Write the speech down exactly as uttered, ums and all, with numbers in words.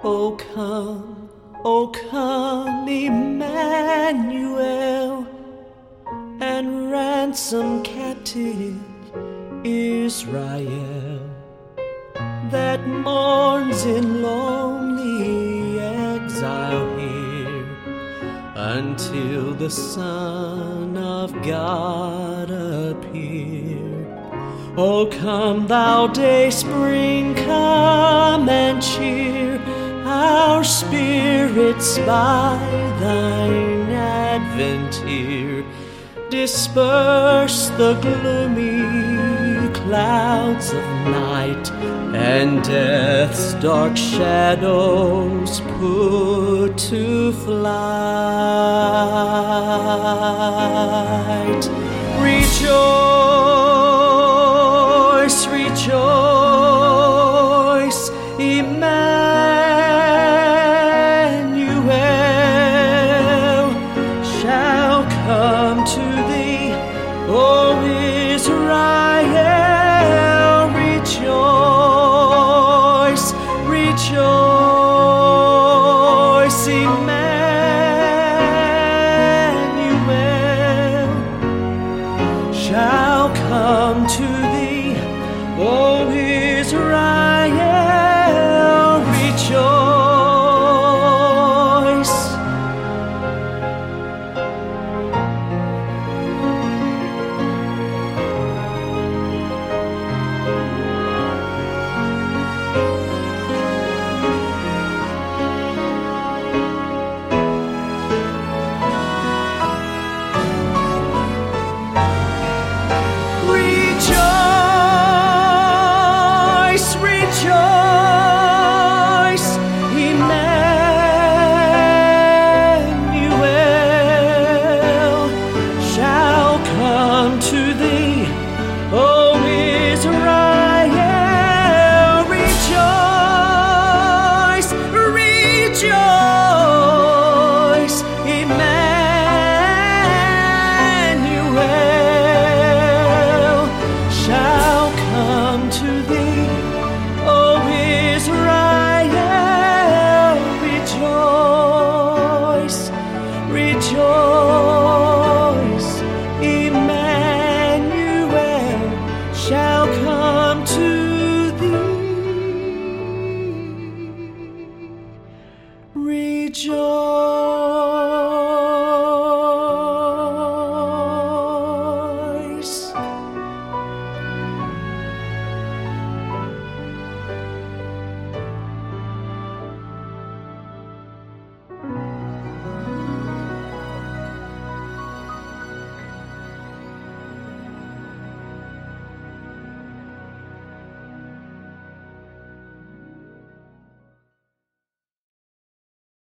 O come, O come, Emmanuel, and ransom captive Israel that mourns in lonely exile here until the Son of God appear. O come, thou day spring, come and cheer our spirits by thine advent here. Disperse the gloomy clouds of night, and death's dark shadows put to flight. Rejoice, rejoice, Emmanuel shall come to thee, O Israel. Rejoice, rejoice, Emmanuel shall come to thee, O Israel.